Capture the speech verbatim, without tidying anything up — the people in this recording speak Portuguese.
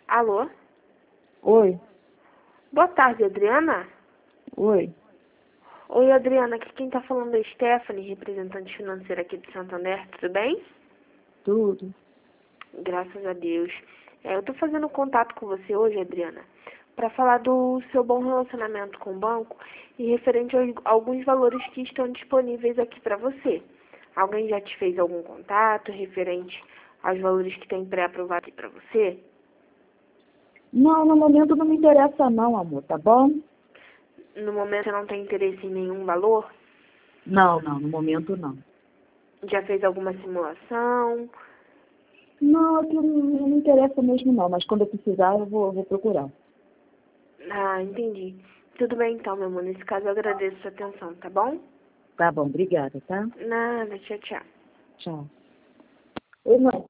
Alô? Oi, Boa tarde, Adriana? oi, Oi, Adriana, aqui quem tá falando é Stephanie, representante financeira aqui de Santander, tudo bem? tudo. Graças a Deus. É, eu tô fazendo contato com você hoje, Adriana, para falar do seu bom relacionamento com o banco e referente a alguns valores que estão disponíveis aqui para você. Alguém já te fez algum contato referente aos valores que tem pré-aprovado aqui para você? Não, no momento não me interessa não, amor, tá bom? No momento você não tem interesse em nenhum valor? Não, não, no momento não. Já fez alguma simulação? Não, que não não me interessa mesmo não, mas quando eu precisar eu vou, eu vou procurar. Ah, entendi. Tudo bem então, meu amor. Nesse caso eu agradeço a sua atenção, tá bom? Tá bom, obrigada, tá? Nada, tchau, tchau. Tchau. Oi, mãe.